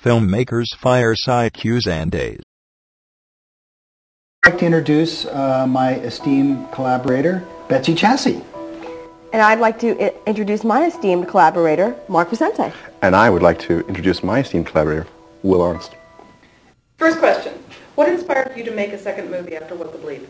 Filmmakers Fireside Q&As. I'd like to introduce my esteemed collaborator, Betsy Chasse. And I'd like to introduce my esteemed collaborator, Mark Vicente. And I would like to introduce my esteemed collaborator, Will Arnst. First question. What inspired you to make a second movie after What the Bleed?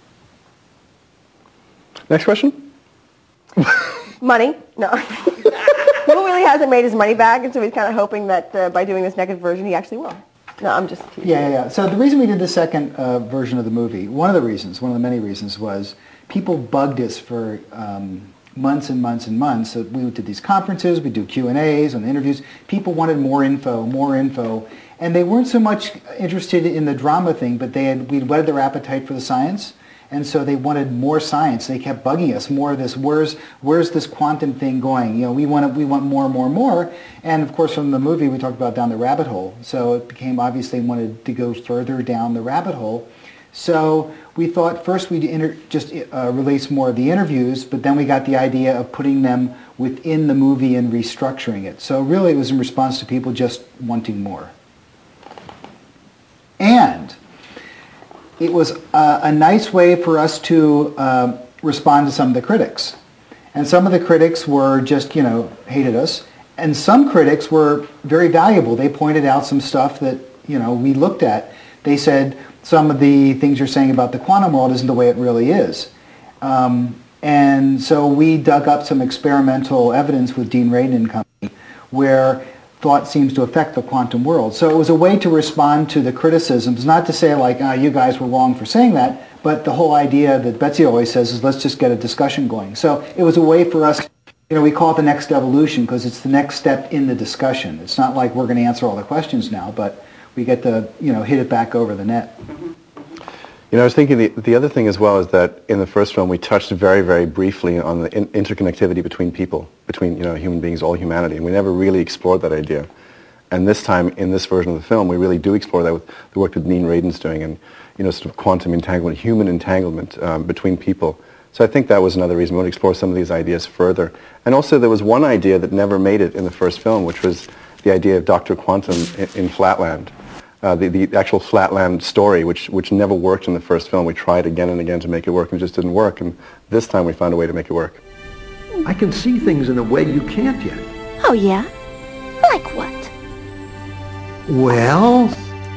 Next question. Money. No. Will really hasn't made his money back, and so he's kind of hoping that by doing this next version, he actually will. No, I'm just teasing. Yeah. So the reason we did the second version of the movie, one of the many reasons was people bugged us for months and months and months. So we did these conferences, we do Q&As and interviews. People wanted more info. And they weren't so much interested in the drama thing, but we'd whetted their appetite for the science. And so they wanted more science. They kept bugging us, more of this. Where's this quantum thing going? You know, we want more. And of course, from the movie, we talked about down the rabbit hole. So it became obvious they wanted to go further down the rabbit hole. So we thought first we'd release more of the interviews, but then we got the idea of putting them within the movie and restructuring it. So really, it was in response to people just wanting more. And it was a nice way for us to respond to some of the critics. And some of the critics were just, hated us. And some critics were very valuable. They pointed out some stuff that, we looked at. They said, some of the things you're saying about the quantum world isn't the way it really is. And so we dug up some experimental evidence with Dean Radin and company where thought seems to affect the quantum world. So it was a way to respond to the criticisms, not to say like, you guys were wrong for saying that, but the whole idea that Betsy always says is let's just get a discussion going. So it was a way for us, we call it the next evolution because it's the next step in the discussion. It's not like we're going to answer all the questions now, but we get to, hit it back over the net. I was thinking the other thing as well is that in the first film we touched very, very briefly on the interconnectivity between people, between human beings, all humanity, and we never really explored that idea. And this time, in this version of the film, we really do explore that with the work that Dean Radin's doing, and sort of quantum entanglement, human entanglement between people. So I think that was another reason we want to explore some of these ideas further. And also, there was one idea that never made it in the first film, which was the idea of Dr. Quantum in Flatland. The actual Flatland story, which never worked in the first film. We tried again and again to make it work, and it just didn't work. And this time we found a way to make it work. I can see things in a way you can't yet. Oh, yeah? Like what? Well...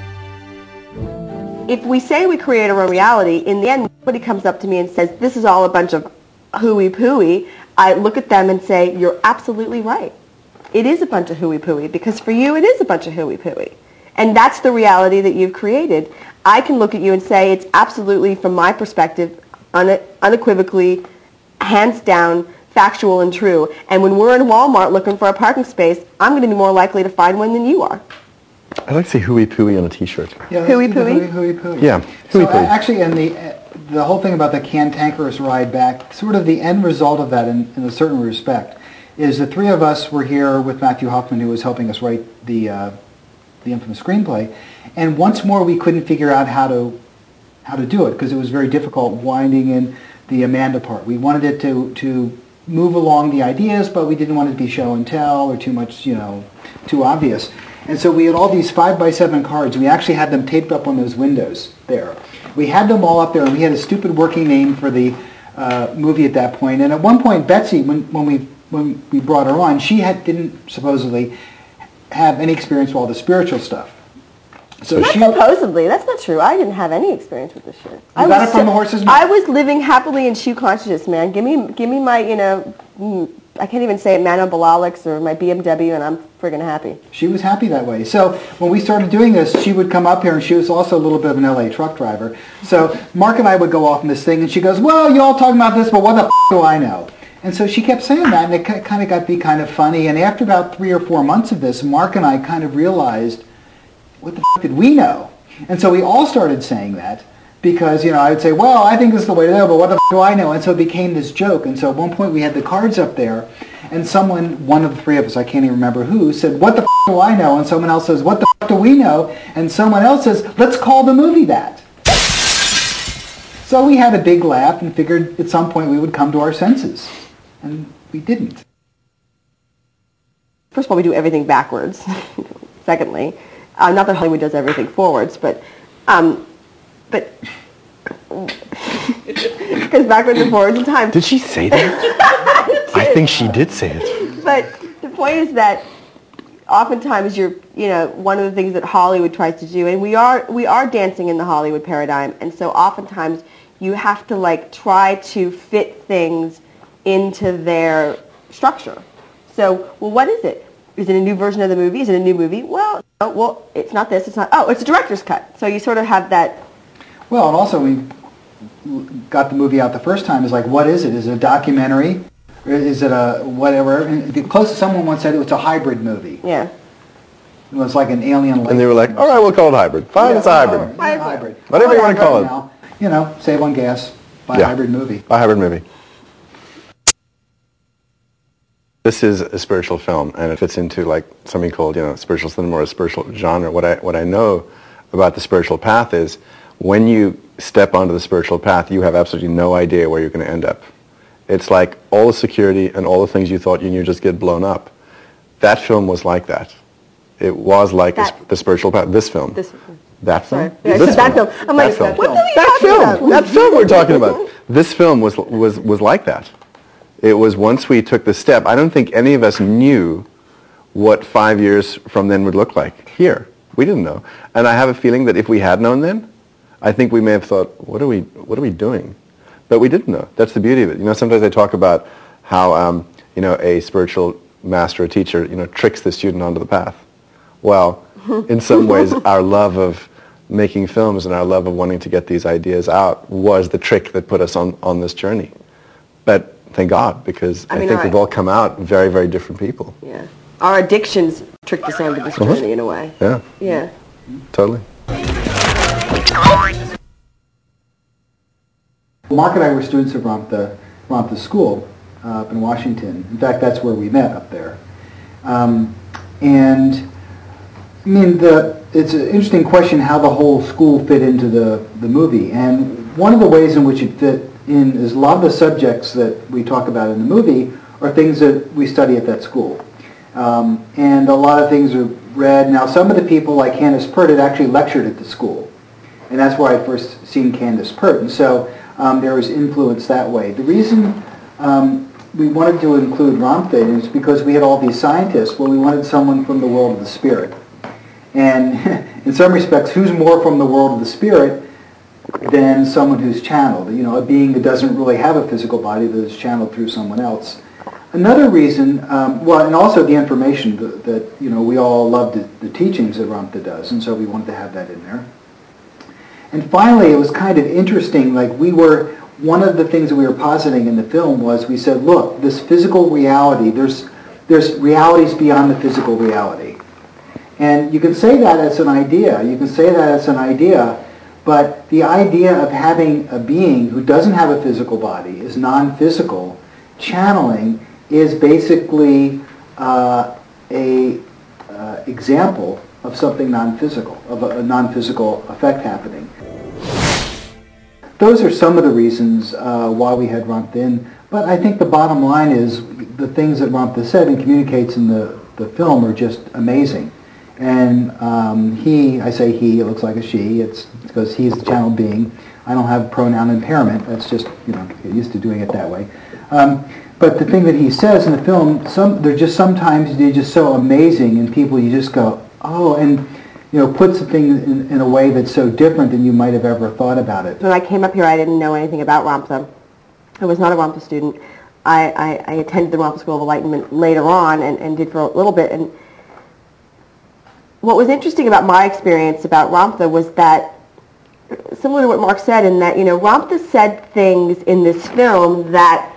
If we say we create our own reality, in the end, somebody comes up to me and says, this is all a bunch of hooey-pooey, I look at them and say, you're absolutely right. It is a bunch of hooey-pooey, because for you, it is a bunch of hooey-pooey. And that's the reality that you've created. I can look at you and say it's absolutely, from my perspective, unequivocally, hands down, factual and true. And when we're in Walmart looking for a parking space, I'm going to be more likely to find one than you are. I'd like to say hooey-pooey on a T-shirt. Yeah, hooey-pooey? Hooey-pooey. Yeah, hooey-pooey. So actually, and the whole thing about the cantankerous ride back, sort of the end result of that in a certain respect, is the three of us were here with Matthew Hoffman, who was helping us write the infamous screenplay, and once more we couldn't figure out how to do it because it was very difficult winding in the Amanda part. We wanted it to move along the ideas, but we didn't want it to be show and tell or too much, too obvious. And so we had all these 5x7 cards. We actually had them taped up on those windows there. We had them all up there, and we had a stupid working name for the movie at that point. And at one point, Betsy, when we brought her on, she didn't supposedly have any experience with all the spiritual stuff. So supposedly, that's not true. I didn't have any experience with this shit. You got it from the horse's mouth? I was living happily in shoe consciousness, man. Give me my, I can't even say it, Manobololics or my BMW, and I'm friggin' happy. She was happy that way. So when we started doing this, she would come up here, and she was also a little bit of an LA truck driver. So Mark and I would go off on this thing, and she goes, well, you all talking about this, but what the do I know? And so she kept saying that, and it kind of got to be kind of funny. And after about 3 or 4 months of this, Mark and I kind of realized, what the did we know? And so we all started saying that because, I would say, well, I think this is the way to go, but what the do I know? And so it became this joke. And so at one point we had the cards up there, and one of the three of us, I can't even remember who, said, what the do I know? And someone else says, what the do we know? And someone else says, let's call the movie that. So we had a big laugh and figured at some point we would come to our senses. And we didn't. First of all, we do everything backwards. secondly. Not that Hollywood does everything forwards, but because backwards and forwards in time. Did she say that? I think she did say it. But the point is that oftentimes one of the things that Hollywood tries to do, and we are dancing in the Hollywood paradigm, and so oftentimes you have to try to fit things into their structure. So, well, what is it? Is it a new version of the movie? Is it a new movie? Well, no, well, it's not this. It's not. Oh, it's a director's cut. So you sort of have that. Well, and also we got the movie out the first time. Is what is it? Is it a documentary? Or is it a whatever? And the closest someone once said it was a hybrid movie. Yeah. It was like an alien. And they were like, all right, we'll call it hybrid. Fine, it's a hybrid. Hybrid. Whatever you want to call it. Now, save on gas. Buy a hybrid movie. Buy a hybrid movie. This is a spiritual film, and it fits into something called spiritual cinema or a spiritual genre. What I know about the spiritual path is when you step onto the spiritual path, you have absolutely no idea where you're going to end up. It's like all the security and all the things you thought you knew just get blown up. That film was like that. It was like the spiritual path. This film. That film. Yeah, this that film. I'm like, film. what are you that talking film. about? That film we're talking about. This film was like that. It was once we took the step. I don't think any of us knew what 5 years from then would look like here. We didn't know. And I have a feeling that if we had known then, I think we may have thought, what are we doing? But we didn't know. That's the beauty of it. Sometimes I talk about how a spiritual master or teacher tricks the student onto the path. Well, in some ways, our love of making films and our love of wanting to get these ideas out was the trick that put us on this journey. But thank God, because I think we've all come out very, very different people. Yeah. Our addictions tricked us onto this journey in a way. Yeah. Yeah. Totally. Mark and I were students of Ramtha School up in Washington. In fact, that's where we met up there. And I mean, it's an interesting question how the whole school fit into the movie. And one of the ways in which it fit in is a lot of the subjects that we talk about in the movie are things that we study at that school. And a lot of things are read. Now, some of the people, like Candace Pert, had actually lectured at the school. And that's where I first seen Candace Pert. And so there was influence that way. The reason we wanted to include Ramtha is because we had all these scientists. Well, we wanted someone from the world of the spirit. And in some respects, who's more from the world of the spirit than someone who's channeled? A being that doesn't really have a physical body that is channeled through someone else. Another reason, and also the information that we all love the teachings that Ramtha does, and so we wanted to have that in there. And finally, it was kind of interesting. One of the things that we were positing in the film was we said, look, this physical reality, there's realities beyond the physical reality. And you can say that as an idea. But the idea of having a being who doesn't have a physical body, is non-physical, channeling is basically a example of something non-physical, of a non-physical effect happening. Those are some of the reasons why we had Ramtha in. But I think the bottom line is the things that Ramtha said and communicates in the film are just amazing. And I say he, it looks like a she, it's because he's the channeled being. I don't have pronoun impairment, that's just, get used to doing it that way. But the thing that he says in the film, they're just sometimes they're just so amazing, and people you just go, oh, and puts the thing in a way that's so different than you might have ever thought about it. When I came up here, I didn't know anything about Ramtha. I was not a Ramtha student. I attended the Ramtha School of Enlightenment later on and did for a little bit. And what was interesting about my experience about Ramtha was that, similar to what Mark said, in that, Ramtha said things in this film that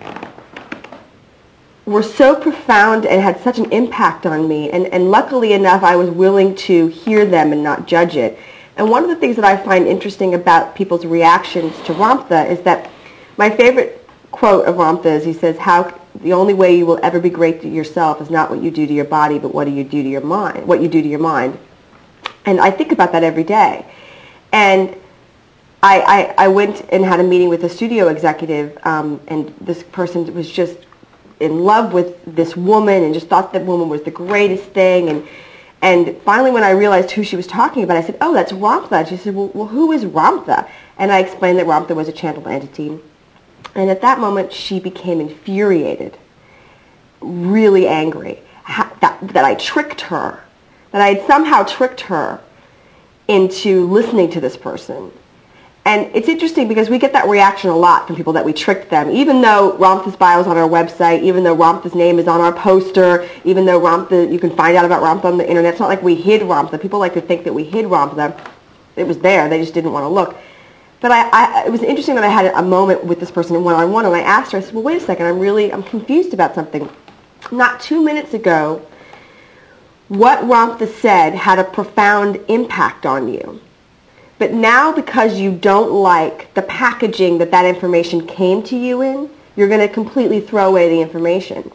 were so profound and had such an impact on me. And luckily enough, I was willing to hear them and not judge it. And one of the things that I find interesting about people's reactions to Ramtha is that my favorite quote of Ramtha is, he says, the only way you will ever be great to yourself is not what you do to your body, but what do you do to your mind, what you do to your mind. And I think about that every day. And I went and had a meeting with a studio executive, and this person was just in love with this woman and just thought that woman was the greatest thing. And finally, when I realized who she was talking about, I said, oh, that's Ramtha. And she said, well, who is Ramtha? And I explained that Ramtha was a channeled entity. And at that moment, she became infuriated, really angry, that I tricked her, that I had somehow tricked her into listening to this person. And it's interesting because we get that reaction a lot from people that we tricked them. Even though Ramtha's bio is on our website, even though Ramtha's name is on our poster, even though Ramtha, you can find out about Ramtha on the internet. It's not like we hid Ramtha. People like to think that we hid Ramtha. It was there. They just didn't want to look. But it was interesting that I had a moment with this person one-on-one, and I asked her, I said, well, wait a second, I'm confused about something. Not 2 minutes ago, what Ramtha said had a profound impact on you. But now, because you don't like the packaging that information came to you in, you're going to completely throw away the information.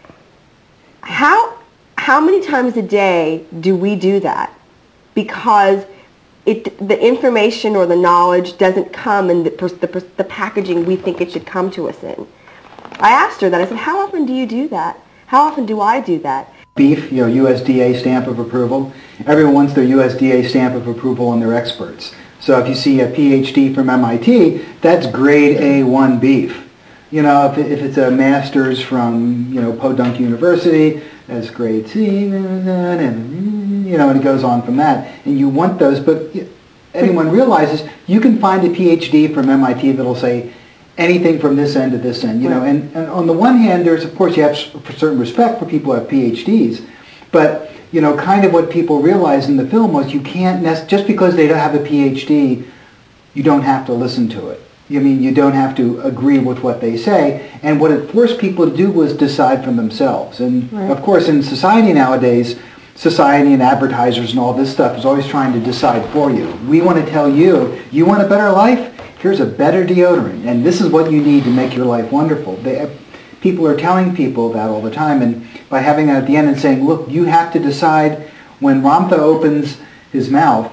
How many times a day do we do that? Because the information or the knowledge doesn't come in the packaging we think it should come to us in. I asked her that. I said, how often do you do that? How often do I do that? Beef, USDA stamp of approval. Everyone wants their USDA stamp of approval on their experts. So if you see a PhD from MIT, that's grade A1 beef. If it's a master's from, Podunk University, that's grade C, and it goes on from that. And you want those, but anyone realizes you can find a PhD from MIT that'll say anything from this end to this end, and on the one hand, there's, of course, you have a certain respect for people who have PhDs, but, kind of what people realized in the film was you can't, just because they don't have a PhD, you don't have to listen to it. You don't have to agree with what they say, and what it forced people to do was decide for themselves. And, of course, in society nowadays, society and advertisers and all this stuff is always trying to decide for you. We want to tell you, you want a better life? Here's a better deodorant, and this is what you need to make your life wonderful. People are telling people that all the time, and by having that at the end and saying, look, you have to decide when Ramtha opens his mouth,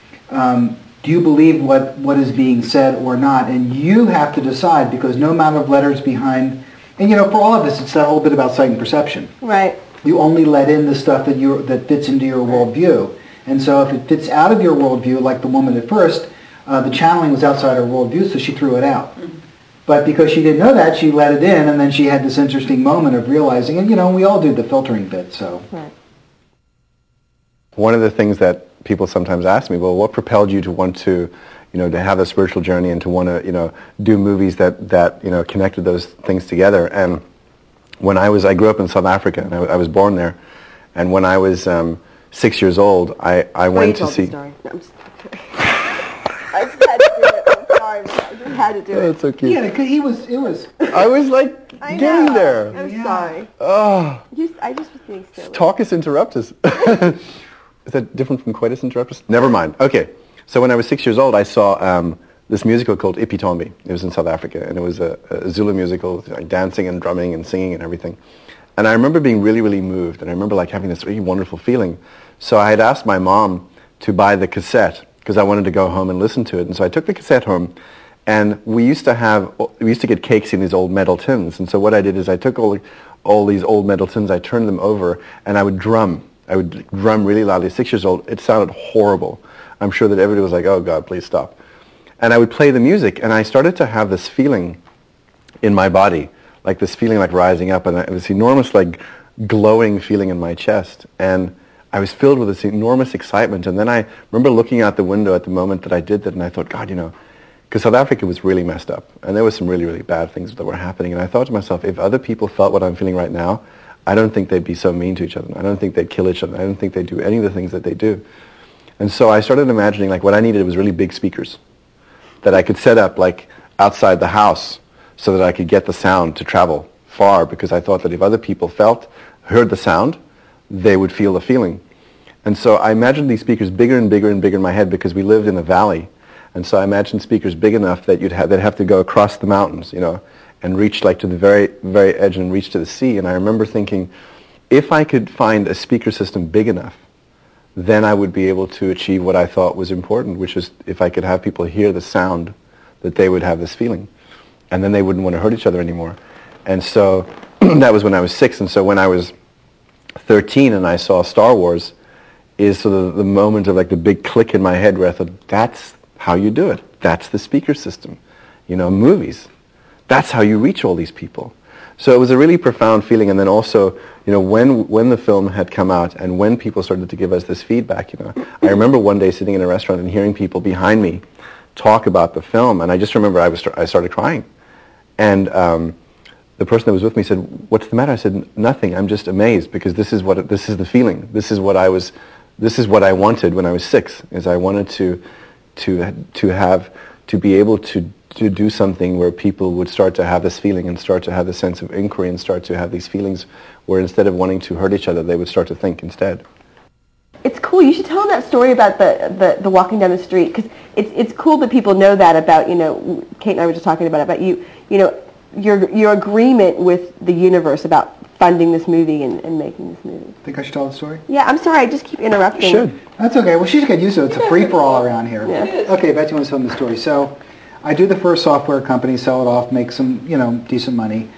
do you believe what is being said or not? And you have to decide, because no amount of letters behind, and for all of this, it's that whole bit about sight and perception. Right. You only let in the stuff that fits into your worldview. And so if it fits out of your worldview, like the woman at first, the channeling was outside her worldview, so she threw it out. Mm-hmm. But because she didn't know that, she let it in, and then she had this interesting moment of realizing, and we all do the filtering bit, so. Right. One of the things that people sometimes ask me, well, what propelled you to want to, to have a spiritual journey and to want to, do movies that connected those things together? And when I grew up in South Africa, and I was born there, and when I was 6 years old, I went to see. No, I'm just I just had to do it. I'm sorry, but I just had to do it. It's okay. Yeah, because it was. I was like getting there. I'm sorry. Oh. I just was being silly. Taucus interruptus. Is that different from coitus interruptus? Never mind. Okay. So when I was 6 years old, I saw this musical called Ipitombi. It was in South Africa, and it was a Zulu musical, like dancing and drumming and singing and everything. And I remember being really, really moved, and I remember having this really wonderful feeling. So I had asked my mom to buy the cassette because I wanted to go home and listen to it. And so I took the cassette home, and we used to get cakes in these old metal tins. And so what I did is I took all these old metal tins, I turned them over, and I would drum. I would drum really loudly. 6 years old, it sounded horrible. I'm sure that everybody was like, oh God, please stop. And I would play the music, and I started to have this feeling in my body, like this feeling like rising up, and this enormous glowing feeling in my chest. And I was filled with this enormous excitement. And then I remember looking out the window at the moment that I did that, and I thought, God, because South Africa was really messed up, and there were some really, really bad things that were happening. And I thought to myself, if other people felt what I'm feeling right now, I don't think they'd be so mean to each other. I don't think they'd kill each other. I don't think they'd do any of the things that they do. And so I started imagining what I needed was really big speakers that I could set up outside the house so that I could get the sound to travel far, because I thought that if other people heard the sound, they would feel the feeling. And so I imagined these speakers bigger and bigger and bigger in my head, because we lived in a valley. And so I imagined speakers big enough that they'd have to go across the mountains, and reach to the very, very edge and reach to the sea. And I remember thinking, if I could find a speaker system big enough, then I would be able to achieve what I thought was important, which is if I could have people hear the sound, that they would have this feeling. And then they wouldn't want to hurt each other anymore. And so that was when I was 6. And so when I was 13 and I saw Star Wars, is sort of the moment of like the big click in my head where I thought, that's how you do it. That's the speaker system. Movies. That's how you reach all these people. So it was a really profound feeling. And then also, when the film had come out and when people started to give us this feedback, I remember one day sitting in a restaurant and hearing people behind me talk about the film, and I just remember I started crying. And the person that was with me said, "What's the matter?" I said, "Nothing. I'm just amazed because this is the feeling. This is what I wanted when I was 6. Is I wanted to be able to do something where people would start to have this feeling and start to have this sense of inquiry and start to have these feelings where instead of wanting to hurt each other, they would start to think instead." It's cool. You should tell them that story about the walking down the street, because it's cool that people know that about, Kate and I were just talking about you, your agreement with the universe about funding this movie and making this movie. Think I should tell the story? Yeah, I'm sorry. I just keep interrupting. You should. That's okay. Well, she should get used to it. It's a free-for-all around here. Yeah. It is. Okay, Betsy wants to tell me the story. So I do the first software company, sell it off, make some, decent money.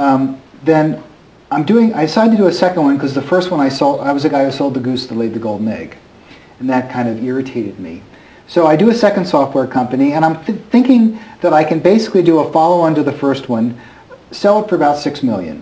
Then I decided to do a second one because the first one I sold, I was the guy who sold the goose that laid the golden egg. And that kind of irritated me. So I do a second software company, and I'm thinking that I can basically do a follow-on to the first one, sell it for about $6 million,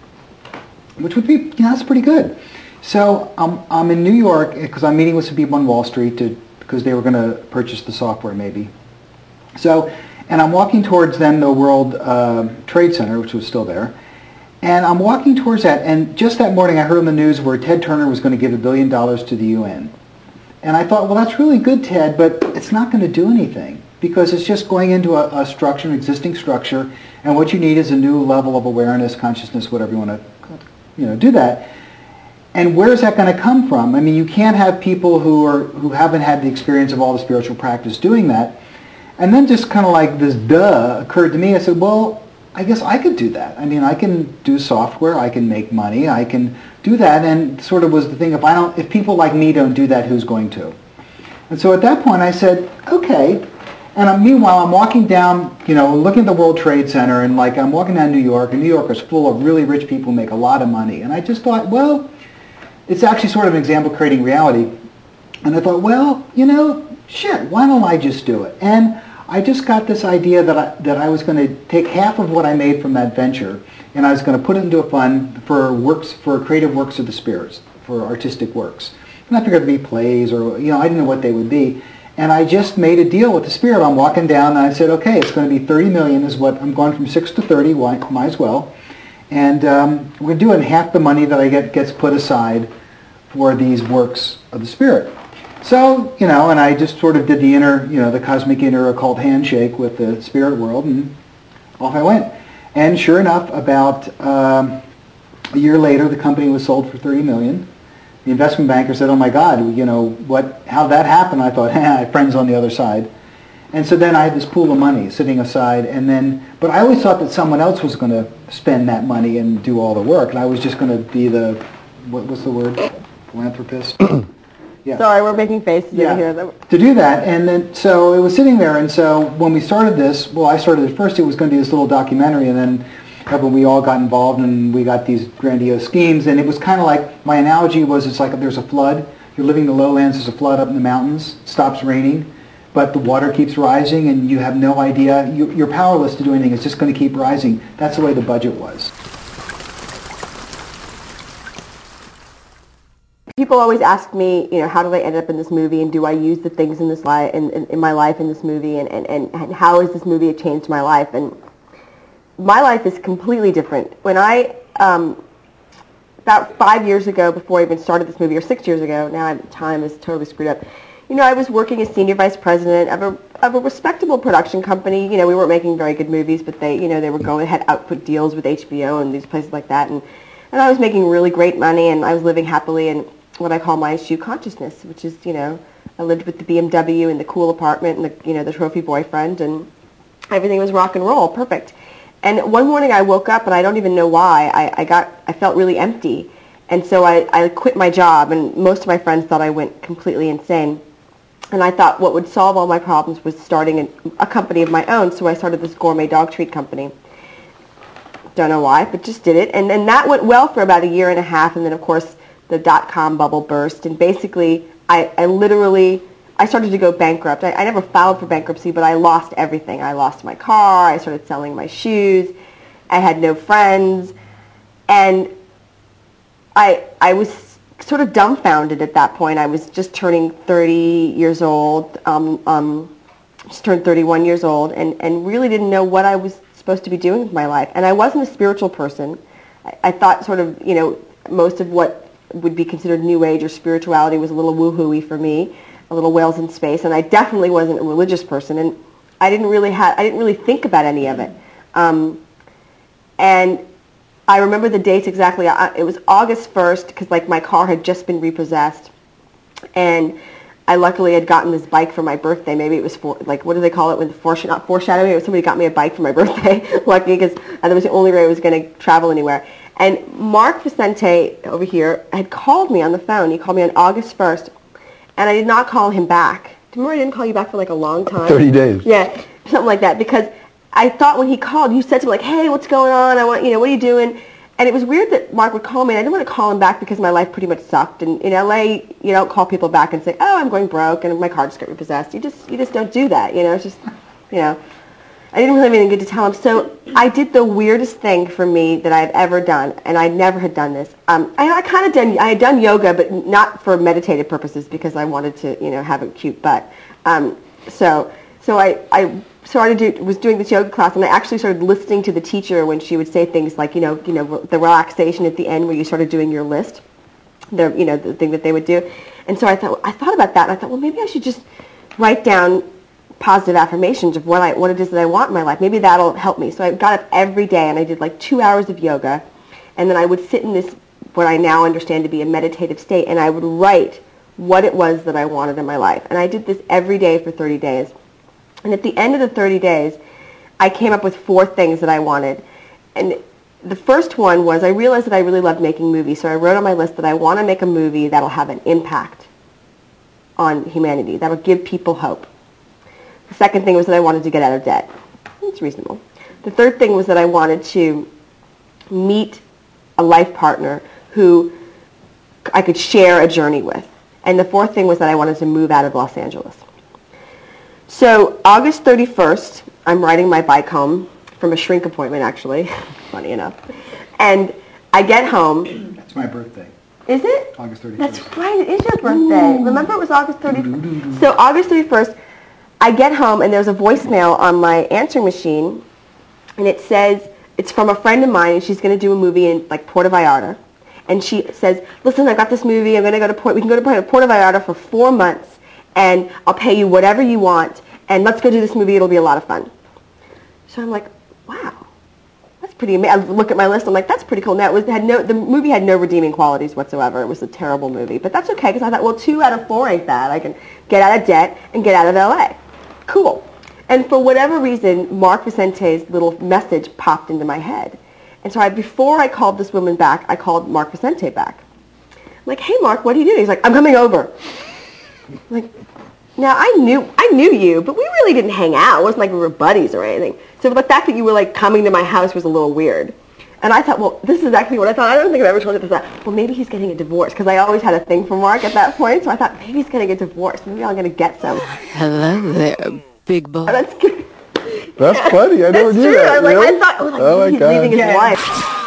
which would be, that's pretty good. So I'm in New York because I'm meeting with some people on Wall Street because they were going to purchase the software maybe. So, and I'm walking towards then the World Trade Center, which was still there. And I'm walking towards that, and just that morning I heard on the news where Ted Turner was going to give $1 billion to the UN. And I thought, well, that's really good, Ted, but it's not going to do anything because it's just going into a structure, an existing structure, and what you need is a new level of awareness, consciousness, whatever you want to, do that. And where is that going to come from? I mean, you can't have people who haven't had the experience of all the spiritual practice doing that. And then just kind of like this occurred to me. I said, well, I guess I could do that. I mean, I can do software, I can make money, I can do that, and sort of was the thing, if people like me don't do that, who's going to? And so at that point I said, okay. And meanwhile I'm walking down, looking at the World Trade Center, and I'm walking down New York, and New York is full of really rich people who make a lot of money. And I just thought, well, it's actually sort of an example of creating reality. And I thought, well, shit, why don't I just do it? And I just got this idea that I was going to take half of what I made from that venture, and I was going to put it into a fund for creative works of the spirits, for artistic works. And I figured it'd be plays or, I didn't know what they would be. And I just made a deal with the spirit. I'm walking down and I said, okay, it's going to be 30 million is what, I'm going from 6 to 30, might as well. And we're doing half the money that I get gets put aside for these works of the spirit. So, and I just sort of did the the cosmic inner occult handshake with the spirit world, and off I went. And sure enough, about a year later, the company was sold for $30 million. The investment banker said, oh my God, how that happened? I thought, I have friends on the other side. And so then I had this pool of money sitting aside, but I always thought that someone else was going to spend that money and do all the work, and I was just going to be what's the word? Philanthropist? Yeah. Sorry, we're making faces over here. To do that, and then so it was sitting there, and so when we started this, I started it first, it was going to be this little documentary, and then when we all got involved and we got these grandiose schemes, and it was kind of like, my analogy was it's like if there's a flood, you're living in the lowlands, there's a flood up in the mountains, it stops raining, but the water keeps rising and you have no idea, you're powerless to do anything, it's just going to keep rising. That's the way the budget was. People always ask me, how did I end up in this movie, and do I use the things in this in my life in this movie, and how has this movie changed my life? And my life is completely different. When I, about 5 years ago, before I even started this movie, or 6 years ago, now time is totally screwed up, I was working as senior vice president of a respectable production company. We weren't making very good movies, but they were going, had output deals with HBO and these places like that, and I was making really great money, and I was living happily in what I call my issue consciousness, which is, I lived with the BMW and the cool apartment and the trophy boyfriend, and everything was rock and roll, perfect. And one morning I woke up, and I don't even know why, I felt really empty. And so I quit my job, and most of my friends thought I went completely insane. And I thought what would solve all my problems was starting a company of my own, so I started this gourmet dog treat company. Don't know why, but just did it. And that went well for about a year and a half, and then of course the dot-com bubble burst, and basically I started to go bankrupt. I never filed for bankruptcy, but I lost everything. I lost my car. I started selling my shoes. I had no friends. And I was sort of dumbfounded at that point. I was just turning 30 years old, just turned 31 years old, and really didn't know what I was supposed to be doing with my life. And I wasn't a spiritual person. I thought sort of, most of what would be considered New Age or spirituality was a little woo-hooey for me, a little whales in space, and I definitely wasn't a religious person, and I didn't really think about any of it. And I remember the dates exactly. It was August 1st, because my car had just been repossessed, and I luckily had gotten this bike for my birthday. Maybe it was what do they call it when not foreshadowing? It was somebody got me a bike for my birthday. Lucky, because that was the only way I was going to travel anywhere. And Mark Vicente over here had called me on the phone. He called me on August 1st, and I did not call him back. Do you remember I didn't call you back for a long time? 30 days. Yeah, something like that. Because I thought when he called, you said to me hey, what's going on? I want, what are you doing? And it was weird that Mark would call me, and I didn't want to call him back because my life pretty much sucked. And in LA, you don't call people back and say, oh, I'm going broke, and my car just got repossessed. You just don't do that, It's just, I didn't really have anything good to tell him. So I did the weirdest thing for me that I've ever done, and I never had done this. I had done yoga, but not for meditative purposes because I wanted to, have a cute butt. So I was doing this yoga class, and I actually started listening to the teacher when she would say things like, the relaxation at the end where you started doing your list, the thing that they would do. And so I thought about that, and I thought, well, maybe I should just write down positive affirmations of what it is that I want in my life. Maybe that'll help me. So I got up every day, and I did 2 hours of yoga, and then I would sit in this, what I now understand to be a meditative state, and I would write what it was that I wanted in my life. And I did this every day for 30 days. And at the end of the 30 days, I came up with 4 things that I wanted. And the first one was I realized that I really loved making movies. So I wrote on my list that I want to make a movie that'll have an impact on humanity, that'll give people hope. The second thing was that I wanted to get out of debt. It's reasonable. The third thing was that I wanted to meet a life partner who I could share a journey with. And the fourth thing was that I wanted to move out of Los Angeles. So August 31st, I'm riding my bike home from a shrink appointment, actually, funny enough. And I get home. That's my birthday. Is it? August 31st. That's right, it is your birthday. Remember it was August 31st? So August 31st, I get home, and there's a voicemail on my answering machine, and it says, it's from a friend of mine, and she's going to do a movie in Puerto Vallarta. And she says, listen, I got this movie, we can go to Puerto Vallarta for 4 months, and I'll pay you whatever you want, and let's go do this movie, it'll be a lot of fun. So I'm like, wow, that's pretty amazing. I look at my list, I'm like, that's pretty cool. Now, the movie had no redeeming qualities whatsoever. It was a terrible movie. But that's okay, because I thought, well, 2 out of 4 ain't bad. I can get out of debt and get out of LA. Cool. And for whatever reason, Mark Vicente's little message popped into my head. And so before I called this woman back, I called Mark Vicente back. I'm like, hey, Mark, what are you doing? He's like, I'm coming over. I'm like, now, I knew you, but we really didn't hang out. It wasn't like we were buddies or anything. So the fact that you were coming to my house was a little weird. And I thought, well, this is exactly what I thought. I don't think I've ever told you this. Well, maybe he's getting a divorce, because I always had a thing for Mark at that point. So I thought, maybe he's getting a divorce. Maybe I'm going to get some. Hello there, big boy. That's good. That's funny. I never knew that. I thought, he's leaving his wife.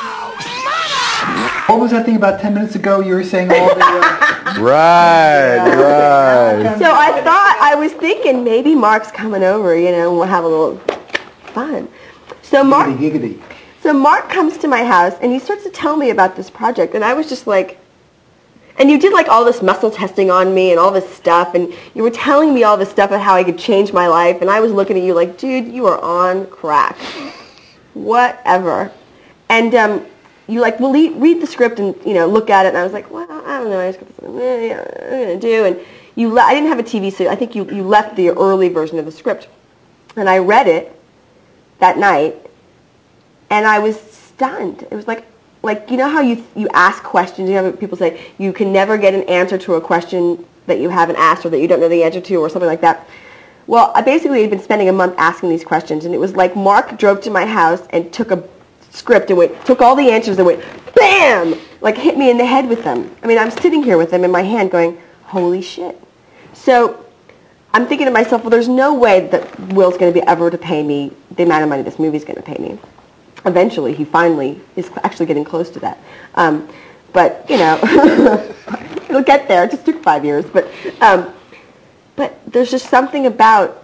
What was that thing about 10 minutes ago? You were saying all the... Right. So I was thinking maybe Mark's coming over, and we'll have a little fun. So Giggity. So Mark comes to my house, and he starts to tell me about this project, and I was just like, and you did all this muscle testing on me and all this stuff, and you were telling me all this stuff about how I could change my life, and I was looking at you like, dude, you are on crack. Whatever. And you well, read the script and, look at it, and I was like, well, I don't know, I'm going to do, and I didn't have a TV, so I think you left the early version of the script, and I read it that night, and I was stunned. It was like how you ask questions, people say you can never get an answer to a question that you haven't asked or that you don't know the answer to or something like that. Well, I basically had been spending a month asking these questions, and it was like Mark drove to my house and took a script and took all the answers and went, bam, like hit me in the head with them. I mean, I'm sitting here with them in my hand going, holy shit. So I'm thinking to myself, well, there's no way that Will's going to be ever to pay me the amount of money this movie's going to pay me. Eventually, he finally is actually getting close to that. But, you know, it'll get there. It just took 5 years. But there's just something about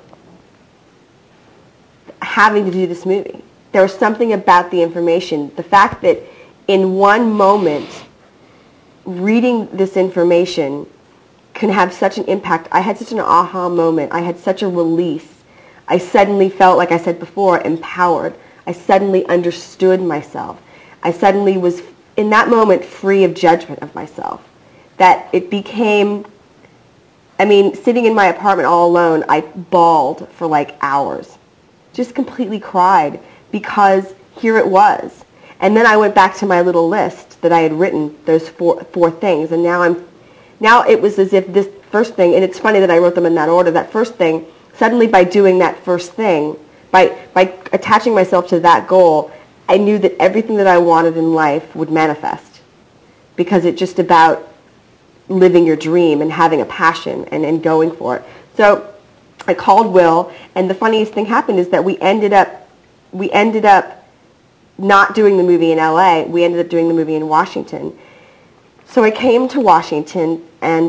having to do this movie. There was something about the information. The fact that in one moment, reading this information can have such an impact. I had such an aha moment. I had such a release. I suddenly felt, like I said before, empowered. I suddenly understood myself. I suddenly was, in that moment, free of judgment of myself. That it became, I mean, sitting in my apartment all alone, I bawled for like hours. Just completely cried because here it was. And then I went back to my little list that I had written, those four things, and now it was as if this first thing, and it's funny that I wrote them in that order, that first thing, suddenly by doing that first thing, by attaching myself to that goal, I knew that everything that I wanted in life would manifest. Because it's just about living your dream and having a passion and going for it. So I called Will, and the funniest thing happened is that we ended up not doing the movie in LA. We ended up doing the movie in Washington. So I came to Washington, and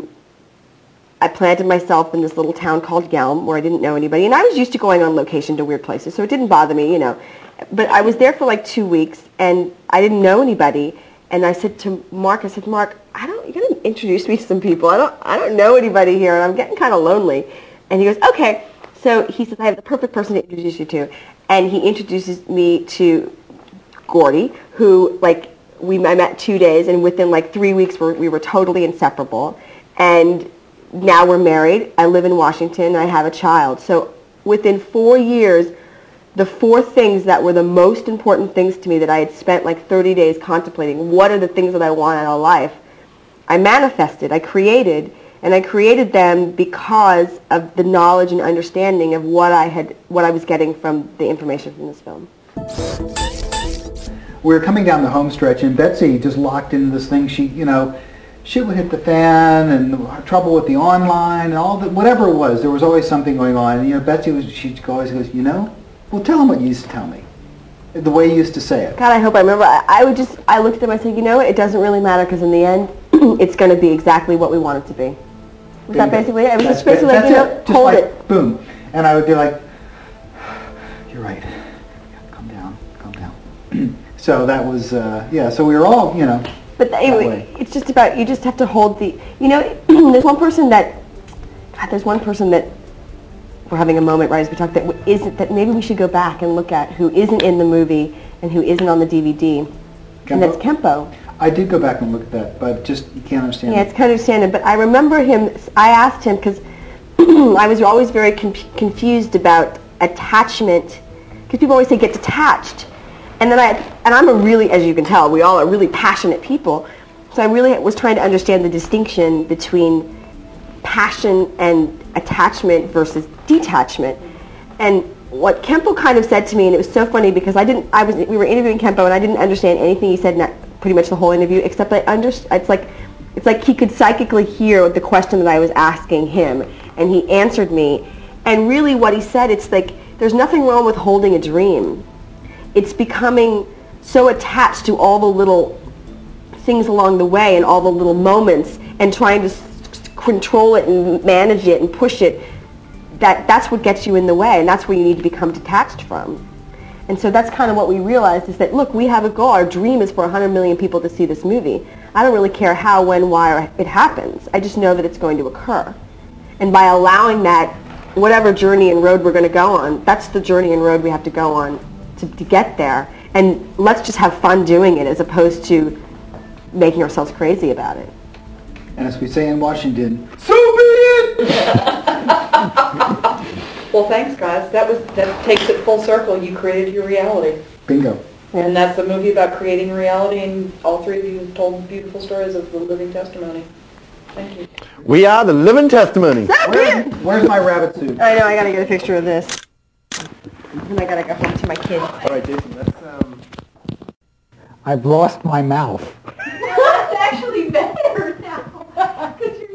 I planted myself in this little town called Yelm, where I didn't know anybody. And I was used to going on location to weird places, so it didn't bother me, you know. But I was there for like 2 weeks, and I didn't know anybody. And I said to Mark, Mark, you got to introduce me to some people. I don't know anybody here, and I'm getting kind of lonely. And he goes, okay. So he says, I have the perfect person to introduce you to. And he introduces me to Gordy, who, like, I met 2 days, and within like 3 weeks we were totally inseparable. And now we're married. I live in Washington. I have a child. So within 4 years, the 4 things that were the most important things to me that I had spent like 30 days contemplating, what are the things that I want out of life, I manifested, I created, and I created them because of the knowledge and understanding of what I was getting from the information from this film. We were coming down the home stretch, and Betsy just locked into this thing. Shit would hit the fan, and trouble with the online, and all that, whatever it was. There was always something going on. And, Betsy always goes, well, tell them what you used to tell me, the way you used to say it. God, I hope I remember. I looked at them, I said, it doesn't really matter, because in the end, it's going to be exactly what we want it to be. Was that basically it? It was just basically like, hold it. Boom. And I would be like, you're right. Calm down. So that was, so we were all, But anyway, it's just about, you just have to hold the, there's one person that we're having a moment right as we talk that maybe we should go back and look at who isn't in the movie and who isn't on the DVD. Kempo? And that's Kempo. I did go back and look at that, but just, you can't understand Yeah, it's kind of understanding. But I remember him, I asked him, because I was always very confused about attachment, because people always say get detached. And then I'm a really, as you can tell, we all are really passionate people. So I really was trying to understand the distinction between passion and attachment versus detachment. And what Kempo kind of said to me, and it was so funny because we were interviewing Kempo and I didn't understand anything he said in pretty much the whole interview, except that it's like he could psychically hear the question that I was asking him, and he answered me. And really what he said, it's like, there's nothing wrong with holding a dream. It's becoming so attached to all the little things along the way and all the little moments and trying to control it and manage it and push it, that's what gets you in the way, and that's where you need to become detached from. And so that's kind of what we realized, is that, look, we have a goal. Our dream is for 100 million people to see this movie. I don't really care how, when, why it happens. I just know that it's going to occur. And by allowing that, whatever journey and road we're going to go on, that's the journey and road we have to go on to get there. And let's just have fun doing it as opposed to making ourselves crazy about it. And as we say in Washington, so be it! Well, thanks, guys. That takes it full circle. You created your reality. Bingo. And that's the movie about creating reality, and all three of you have told beautiful stories of the living testimony. Thank you. We are the living testimony. Where's my rabbit suit? I know, I gotta get a picture of this. And I gotta go home to my kids. All right, Jason, let's... I've lost my mouth.